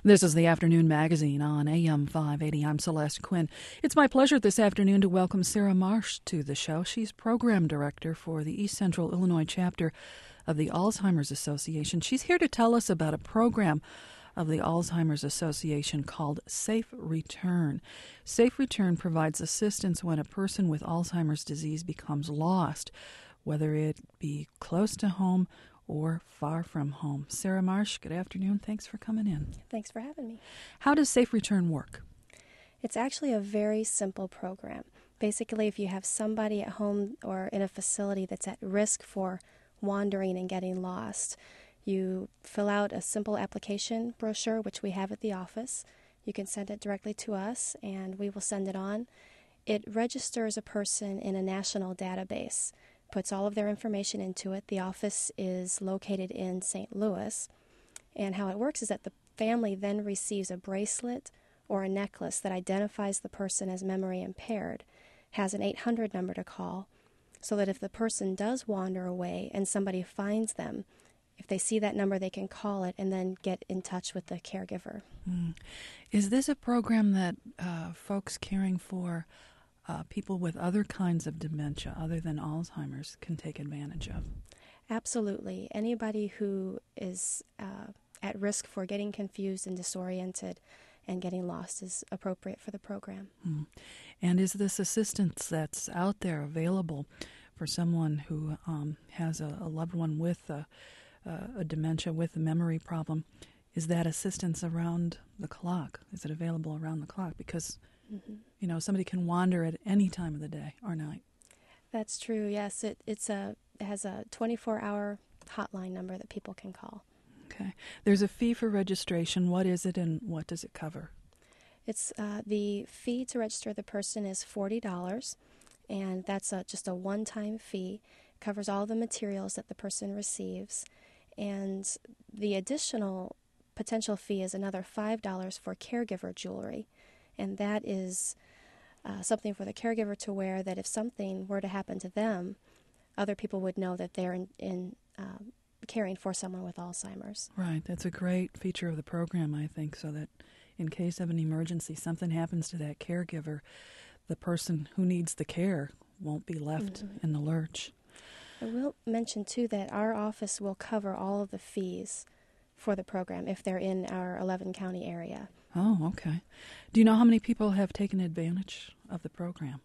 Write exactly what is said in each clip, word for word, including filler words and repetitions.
This is the Afternoon Magazine on A M five eighty. I'm Celeste Quinn. It's my pleasure this afternoon to welcome Sarah Marsh to the show. She's Program Director for the East Central Illinois chapter of the Alzheimer's Association. She's here to tell us about a program of the Alzheimer's Association called Safe Return. Safe Return provides assistance when a person with Alzheimer's disease becomes lost, whether it be close to home or far from home. Sarah Marsh, good afternoon. Thanks for coming in. Thanks for having me. How does Safe Return work? It's actually a very simple program. Basically, if you have somebody at home or in a facility that's at risk for wandering and getting lost, you fill out a simple application brochure, which we have at the office. You can send it directly to us, and we will send it on. It registers a person in a national database, puts all of their information into it. The office is located in Saint Louis, and how it works is that the family then receives a bracelet or a necklace that identifies the person as memory impaired, has an eight hundred number to call, so that if the person does wander away and somebody finds them, if they see that number, they can call it and then get in touch with the caregiver. Mm. Is this a program that uh, folks caring for Uh, people with other kinds of dementia other than Alzheimer's can take advantage of? Absolutely. Anybody who is uh, at risk for getting confused and disoriented and getting lost is appropriate for the program. Mm. And is this assistance that's out there available for someone who um, has a, a loved one with a, a, a dementia, with a memory problem? Is that assistance around the clock? Is it available around the clock? Because Mm-hmm. you know, somebody can wander at any time of the day or night. That's true. Yes, it it's a it has a twenty-four hour hotline number that people can call. Okay. There's a fee for registration. What is it, and what does it cover? It's uh, the fee to register the person is forty dollars, and that's a, just a one-time fee. Covers all the materials that the person receives, and the additional potential fee is another five dollars for caregiver jewelry. And that is uh, something for the caregiver to wear, that if something were to happen to them, other people would know that they're in, in uh, caring for someone with Alzheimer's. Right. That's a great feature of the program, I think, so that in case of an emergency, something happens to that caregiver, the person who needs the care won't be left mm-hmm. in the lurch. I will mention, too, that our office will cover all of the fees for the program if they're in our eleven county area. Oh, okay. Do you know how many people have taken advantage of the program?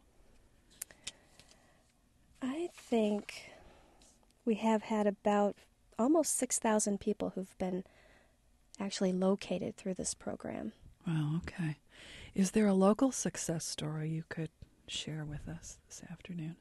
I think we have had about almost six thousand people who've been actually located through this program. Wow, okay. Is there a local success story you could share with us this afternoon?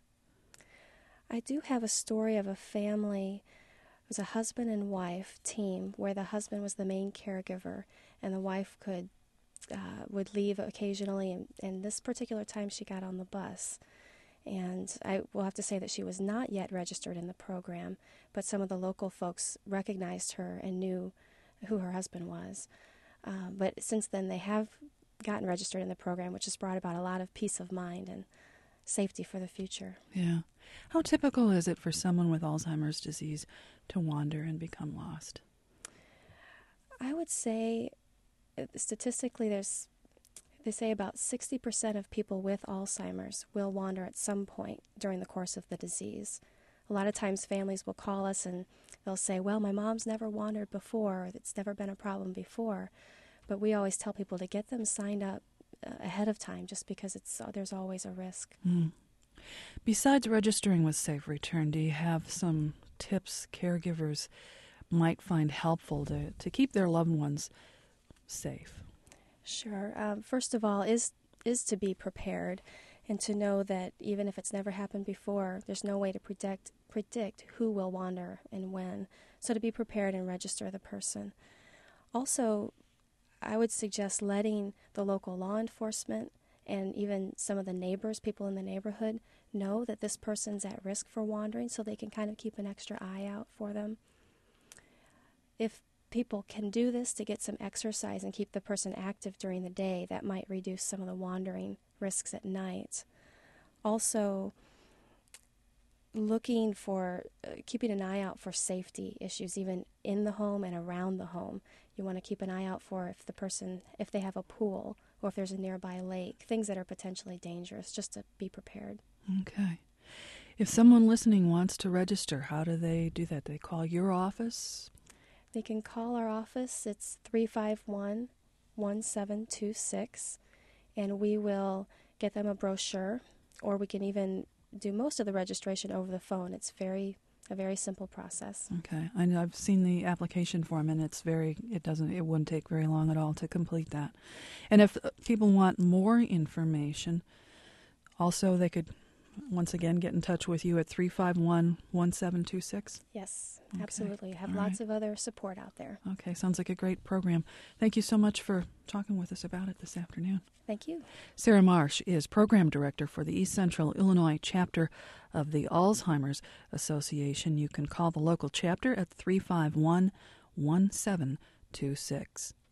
I do have a story of a family. It was a husband and wife team where the husband was the main caregiver and the wife could uh, would leave occasionally, and, and this particular time she got on the bus. And I will have to say that she was not yet registered in the program, but some of the local folks recognized her and knew who her husband was. Uh, but since then they have gotten registered in the program, which has brought about a lot of peace of mind and safety for the future. Yeah. How typical is it for someone with Alzheimer's disease to wander and become lost? I would say statistically there's they say about sixty percent of people with Alzheimer's will wander at some point during the course of the disease. A lot of times families will call us and they'll say, well, my mom's never wandered before, or it's never been a problem before. But we always tell people to get them signed up uh, ahead of time, just because it's uh, there's always a risk. Mm. Besides registering with Safe Return, do you have some tips caregivers might find helpful to, to keep their loved ones safe? Sure. Um, first of all, is is to be prepared and to know that even if it's never happened before, there's no way to predict predict who will wander and when. So to be prepared and register the person. Also, I would suggest letting the local law enforcement and even some of the neighbors, people in the neighborhood, know that this person's at risk for wandering, so they can kind of keep an extra eye out for them. If people can do this to get some exercise and keep the person active during the day, that might reduce some of the wandering risks at night. Also, looking for, uh, keeping an eye out for safety issues, even in the home and around the home. You want to keep an eye out for if the person, if they have a pool or if there's a nearby lake, things that are potentially dangerous, just to be prepared. Okay. If someone listening wants to register, how do they do that? They call your office? They can call our office. It's three five one, one seven two six, and we will get them a brochure, or we can even do most of the registration over the phone. It's very a very simple process. Okay. I know I've seen the application form, and it's very, it doesn't, it wouldn't take very long at all to complete that. And if uh, people want more information, also they could, once again, get in touch with you at three five one, one seven two six. Yes, Okay. absolutely. Have All lots right. of other support out there. Okay. Sounds like a great program. Thank you so much for talking with us about it this afternoon. Thank you. Sarah Marsh is Program Director for the East Central Illinois chapter of the Alzheimer's Association. You can call the local chapter at three five one, one seven two six.